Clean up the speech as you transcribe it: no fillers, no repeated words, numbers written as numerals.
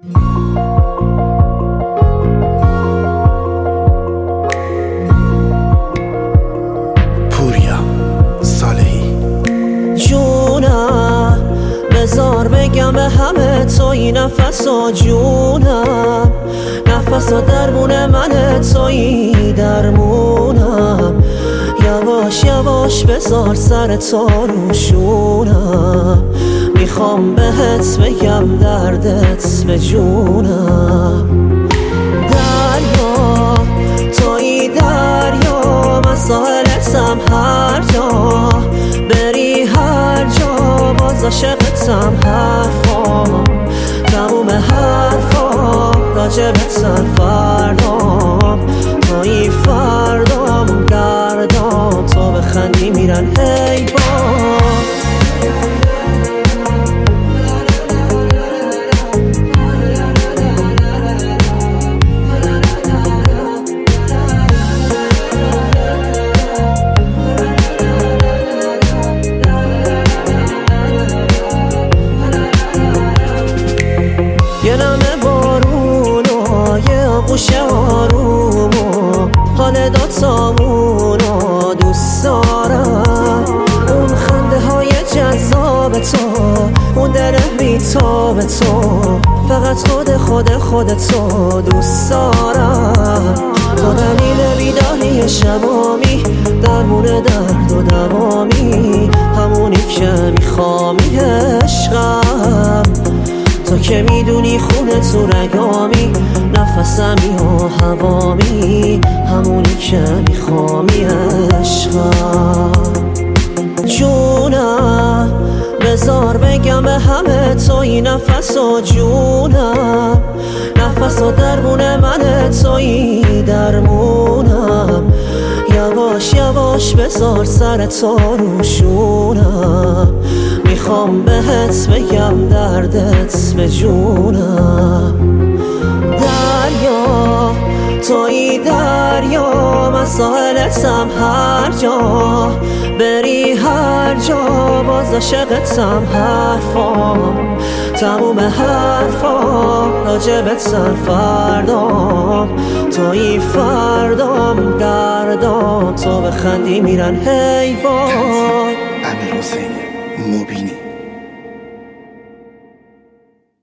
پوریا صالحی. جونم بذار بگم به همه توی نفسا، جونم نفسا درمون منه توی درمونم. یواش یواش بذار سر تو روشونم، میخوام بهت بگم دردت به جونم. دریا توی دریا، من ساحلتم هر جا بری، هر جا باز عاشقتم. حرفام تموم حرفام راجبتن، فردام توی فردام گردام، تو بخندی میرن حیوان. یه نمه بارون و یه آغوش آروم و حال داتامون و دوست دارم. اون خنده های جذاب تو، اون دل بیتاب تو، فقط خودتو دوست دارم. تو دلیل بیداری شبامی، درمون درد و دوامی، همونی که میخوامی عشقم. تو که میدونی خونه تو رگامی، نفسمی و هوامی، همونی که میخوامی عشقم. جونم بذار بگم به همه توی نفسا، جونم نفسا درمون منه توی درمونم. یواش یواش بذار سر تو روشونم، میخوام بهت بگم دردت به جونم. دریا توی دریا، من ساحلتم هر جا بری، هر جا باز عاشقتم. حرفام تموم حرفام راجبتن، فردام توی فردام گردام، تو بخندی میرن حیوان. امیرحسین مبینی.